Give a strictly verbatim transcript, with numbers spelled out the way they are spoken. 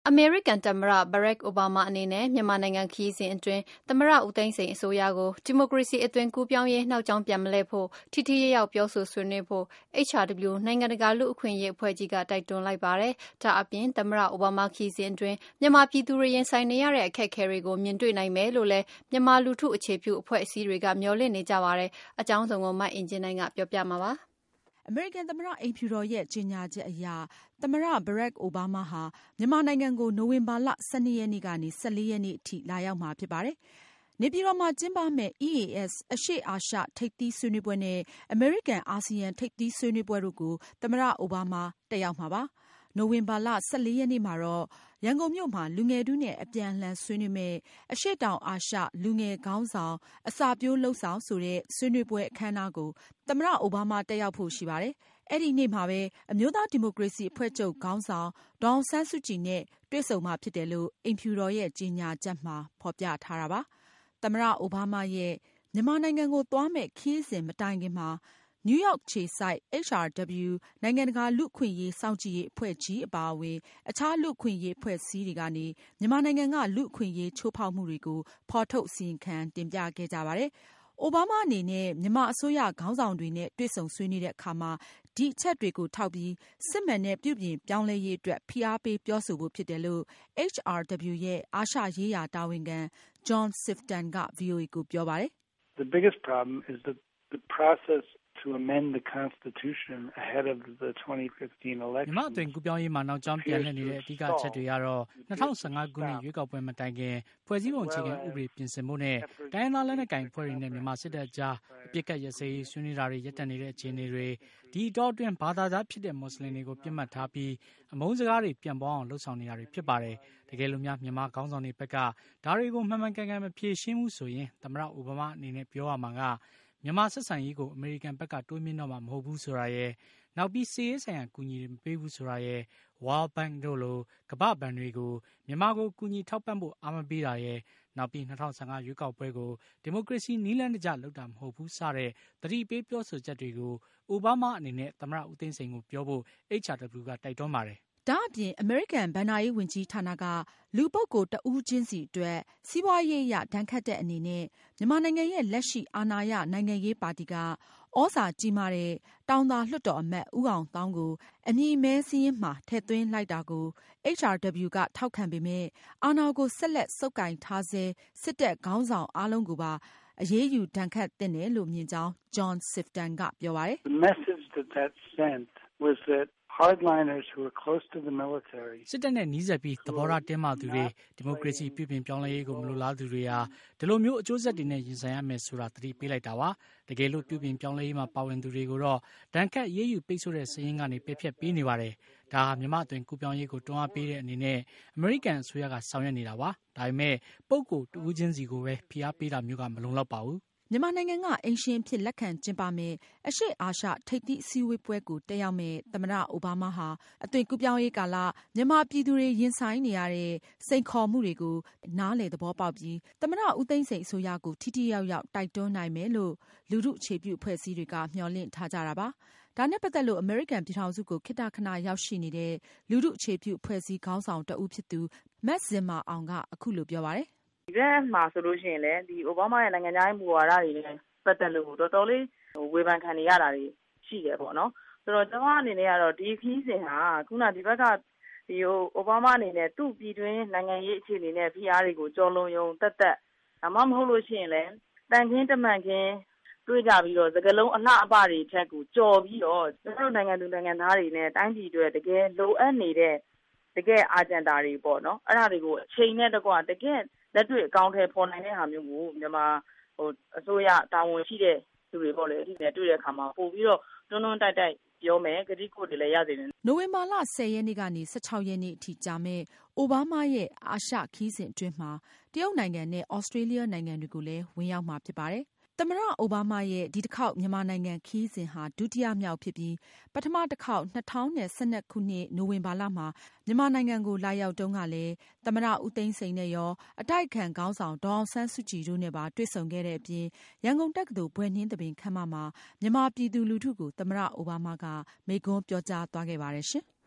အမေရိကန်သမ္မတ Barack Obama အနေနဲ့မြန်မာနိုင်ငံခရီးစဉ်အတွင်းသမ္မတဦးသိန်းစိန်အစိုးရကိုဒီမိုကရေစီအသွင်ကူးပြောင်းရေးနောက်ကြောင်းပြန်မလှည့်ဖို့ထိထိရောက်ရောက်ပြောဆိုဆွေးနွေးဖို့ H R W နိုင်ငံတကာလူ့အခွင့်အရေးအဖွဲ့ကြီးကတိုက်တွန်းလိုက်ပါတယ်။ဒါအပြင်သမ္မတ Obama ခရီးစဉ်အတွင်းမြန်မာပြည်သူတွေရင်ဆိုင်နေရတဲ့အခက်အခဲတွေကိုမြင်တွေ့နိုင်မယ်လို့လည်းမြန်မာလူထုအခြေပြုအဖွဲ့အစည်းတွေကမျှော်လင့်နေကြပါတယ်။အကြောင်းစုံကိုမအင်ဂျင်နိုင်ကပြောပြမှာပါ။အမေရိကန်သမ္မတအိမ်ဖြူတော်ရဲ့ကြေညာချက်အရသမ္မတ Barack Obama ဟာမြန်မာနိုင်ငံကိုနိုဝင်ဘာလ ၁၂ ရက်နေ့ကနေ ၁၄ ရက်နေ့အထိလာရောက်မှာဖြစ်ပါတယ်။နေပြည်တော်မှာကျင်းပမယ့် E A S အရှေ့အာရှထိပ်သီးဆွေးနွေးပွဲနဲ့အမေရိကန်အာဆီယံထိပ်သီးဆွေးနွေးပွဲတို့ကိုသမ္မတ Obama တက်ရောက်မှာပါ။နိုဝင်ဘာလ ၁၄ ရက်နေ့မှာတော့ရန်ကုန်မြို့မှာလူငယ်ထုနဲ့အပြန်အလှန်ဆွေးနွေးမယ့်အရှေ့တောင်အာရှလူငယ်ခေါင်းဆောင်အစာပျိုးလုပ်ဆောင်ဆိုတဲ့ဆွေးနွေးပွဲအခမ်းအနားကိုသမ္မတ Obama တက်ရောက်ဖို့ရှိပါတယ်။အဲ့ဒီနေ့မှာပဲအမျိုးသားဒီမိုကရေစီအဖွဲ့ချုပ်ခေါင်းဆောင်ဒေါ်အောင်ဆန်းစုကြည်နဲ့တွေ့ဆုံမှာဖြစ်တယ်လို့အိမ်ဖြူတော်ရဲ့ကြေညာချက်မှာဖော်ပြထားတာပါ။သမ္မတ Obama ရဲ့မြန်မာနိုင်ငံကိုသွားမယ့်ခရီးစဉ်မတိုင်ခင်မှာနယူးယောက်ခြေစိုက် H R W နိုင်ငံတကာလူ့အခွင့်အရေးစောင့်ကြည့်ရေးအဖွဲ့ကြီးအပါအဝင်အခြားလူ့အခွင့်အရေးအဖွဲ့အစည်းတွေကနေမြန်မာနိုင်ငံကလူ့အခွင့်အရေးချိုးဖောက်မှုတွေကိုဖော်ထုတ်အစီရင်ခံတင်ပြခဲ့ကြပါတယ်။အိုဘားမားအနေနဲ့မြန်မာအစိုးရခေါင်းဆောင်တွေနဲ့တွေ့ဆုံဆွေးနွေးတဲ့အခါမှာဒီအချက်တွေကိုထောက်ပြီးစစ်မှန်တဲ့ပြုပြင်ပြောင်းလဲရေးအတွက်ဖိအားပေးပြောဆိုဖို့ဖြစ်တယ်လို့ H R W ရဲ့အာရှရေးရာတာဝန်ခံ John Sifton က ဗွီအိုအေ ကိုပြောပါတယ်။ The biggest problem is that the process to amend the constitution ahead of the twenty fifteen election မြန်မာအသွင်ကူးပြောင်းရေးမှာနောက်ကြောင်းပြန်လှည့်နေတဲ့အဓိကအချက်တွေကတော့၂၀၁၅ခုနှစ်ရွေးကောက်ပွဲမတိုင်ခင်ဖွဲ့စည်းပုံအခြေခံဥပဒေပြင်ဆင်ဖို့နဲ့တိုင်းရင်းသားလက်နက်ကိုင်အဖွဲ့တွေနဲ့မြန်မာစစ်တပ်အကြားအပစ်အခတ်ရပ်စဲရေးဆွေးနွေးတာတွေရပ်တန့်နေတဲ့အခြေအနေတွေဒီအတောအတွင်းဘာသာခြားဖြစ်တဲ့မွတ်စလင်တွေကိုပြစ်မှတ်ထားပြီးအမုန်းစကားတွေပြန်ပေါင်းအောင်လှုပ်ဆောင်နေတာတွေဖြစ်ပါတယ်။တကယ်လို့များမြန်မာခေါင်းဆောင်တွေဘက်ကဒါတွေကိုမှန်မှန်ကန်ကန်မဖြေရှင်းဘူးဆိုရင်သမ္မတအိုဘားမားအနေနဲ့ပြောရမှာကမြန်မာဆက်ဆံရေးကိုအမေရိကန်ဘက်ကတိုးမြင့်တော့မှာမဟုတ်ဘူးဆိုတာရယ်နောက်ပြီးစစ်ရေးဆိုင်ရာကူညီတွေမပေးဘူးဆိုတာရယ် World Bank တို့လိုကမ္ဘာ့ဘဏ်တွေကိုမြန်မာကိုကူညီထောက်ပံ့ဖို့အားမပေးတာရယ်နောက်ပြီး၂၀၁၅ရွေးကောက်ပွဲကိုဒီမိုကရေစီနည်းလမ်းတကျလုပ်တာမဟုတ်ဘူးစတဲ့သတိပေးပြောဆိုချက်တွေကိုအိုဘားမားအနေနဲ့သမ္မတဦးသိန်းစိန်ကိုပြောဖို့ H R W ကတိုက်တွန်းပါတယ်။ဒါအပြင်အမေရိကန်ဘဏ္ဍာရေးဝန်ကြီးဌာနကလူပုဂ္ဂိုလ်တဦးချင်းစီအတွက်စီးပွားရေးအရဒဏ်ခတ်တဲ့အနေနဲ့မြန်မာနိုင်ငံရဲ့လက်ရှိအာဏာရနိုင်ငံရေးပါတီကဩဇာကြီးမားတဲ့တောင်သာလွှတ်တော်အမတ်ဦးအောင်သောင်းကိုအမည်မဲစာရင်းမှာထည့်သွင်းလိုက်တာကို H R W ကထောက်ခံပေမဲ့အာဏာကိုဆက်လက်ဆုပ်ကိုင်ထားဆဲစစ်တပ်ခေါင်းဆောင်အားလုံးကိုပါအရေးယူဒဏ်ခတ်သင့်တယ်လို့မြင်ကြောင်း John Sifton ကပြောပါတယ်။ The message that that sent was that hardliners who are close to the military စစ်တပ်နဲ့နီးစပ်ပြီးသဘောထားတင်းမာသူတွေဒီမိုကရေစီပြုပြင်ပြောင်းလဲရေးကိုမလိုလားသူတွေဟာဒီလိုမျိုးအကျိုးဆက်တွေနဲ့ရင်ဆိုင်ရမယ်ဆိုတာသတိပေးလိုက်တာပါတကယ်လို့ပြုပြင်ပြောင်းလဲရေးမှာပါဝင်သူတွေကိုတော့ဒဏ်ခတ်ရေးယူပိတ်ဆို့တဲ့စည်းရင်းကနေပြည့်ဖြတ်ပေးနေပါတယ်ဒါဟာမြန်မာအသွင်ကူးပြောင်းရေးကိုတွန်းအားပေးတဲ့အနေနဲ့အမေရိကန်အစိုးရကဆောင်ရွက်နေတာပါဒါပေမဲ့ပုဂ္ဂိုလ်တဦးချင်းစီကိုပဲဖိအားပေးတာမျိုးကမလုံလောက်ပါဘူးမြန်မာနိုင်ငံကအိမ်ရှင်အဖြစ်လက်ခံကျင်းပမယ့်အရှေ့အာရှထိပ်သီးအစည်းအဝေးပွဲကိုတက်ရောက်မယ့်သမ္မတအိုဘားမားဟာအသွင်ကူးပြောင်းရေးကာလမြန်မာပြည်သူတွေရင်ဆိုင်နေရတဲ့စိန်ခေါ်မှုတွေကိုနားလည်သဘောပေါက်ပြီးသမ္မတဦးသိန်းစိန်အစိုးရကိုထိထိရောက်ရောက်တိုက်တွန်းနိုင်မယ်လို့လူထုအခြေပြုအဖွဲ့အစည်းတွေကမျှော်လင့်ထားကြတာပါ။ဒါနဲ့ပတ်သက်လို့အမေရိကန်ပြည်ထောင်စုကိုခေတ္တခဏရောက်ရှိနေတဲ့လူထုအခြေပြုအဖွဲ့အစည်းခေါင်းဆောင်တဦးဖြစ်သူမက်ဇင်မာအောင်ကအခုလိုပြောပါတယ်။ဒီဘက်မှာဆိုလို့ရှိရင်လည်းဒီအိုဘားမားရဲ့နိုင်ငံခြားရေးမူဝါဒတွေနဲ့ပတ်သက်လို့တော်တော်လေးဝေဖန်ခံနေရတာတွေရှိတယ်ပေါ့နော်ဆိုတော့ကျွန်မအနေနဲ့ကတော့ဒီခီးစဉ်ဟာခုနဒီဘက်ကဒီအိုဘားမားအနေနဲ့သူ့ပြည်တွင်းနိုင်ငံရေးအခြေအနေနဲ့ဖိအားတွေကိုကြော်လွန်ယုံတက်တက်ဒါမှမဟုတ်လို့ရှိရင်လည်းတန်ခင်းတမန်ခင်းတွေ့ကြပြီးတော့စကလုံးအလှအပတွေထက်ကိုကြော်ပြီးတော့ကျွန်တော်တို့နိုင်ငံသူနိုင်ငံသားတွေနဲ့တိုင်းပြည်တွေတကယ်လိုအပ်နေတဲ့တကယ်အာဂျန်ဒါတွေပေါ့နော်အဲ့ဒါတွေကိုအချိန်နဲ့တကွတကယ်လက်တွေ့အကောင့်ထဲပေါ်နိုင်တဲ့ဟာမျိုးကိုမြန်မာဟိုအစိုးရတာဝန်ရှိတဲ့သူတွေပေါ့လေဒီနဲ့တွေ့တဲ့အခါမှာပို့ပြီးတော့တွန်းတွန်းတိုက်တိုက်ပြောမယ်ဂတိကိုတွေလည်းရစေတယ်နိုဝင်ဘာလ၁၀ရက်နေ့ကနေ၁၆ရက်နေ့အထိကြာမဲ့အိုဘားမားရဲ့အာရှခီးစဉ်အတွင်းမှာတရုတ်နိုင်ငံနဲ့ဩစတြေးလျနိုင်ငံတွေကိုလည်းဝင်ရောက်မှာဖြစ်ပါတယ်သမ္မတအိုဘားမားရဲ့ဒီတစ်ခေါက်မြန်မာနိုင်ငံခရီးစဉ်ဟာဒုတိယမြောက်ဖြစ်ပြီးပထမတစ်ခေါက်၂၀၁၂ခုနှစ်နိုဝင်ဘာလမှာမြန်မာနိုင်ငံကိုလာရောက်တုန်းကလည်းသမ္မတဦးသိန်းစိန်နဲ့ရောအတိုက်အခံခေါင်းဆောင်ဒေါ်အောင်ဆန်းစုကြည်တို့နဲ့ပါတွေ့ဆုံခဲ့တဲ့အပြင်ရန်ကုန်တက္ကသိုလ်ဘွဲ့နှင်းသဘင်ခမ်းမမှာမြန်မာပြည်သူလူထုကိုသမ္မတအိုဘားမားကမိန့်ခွန်းပြောကြားသွားခဲ့ပါတယ်ရှင်။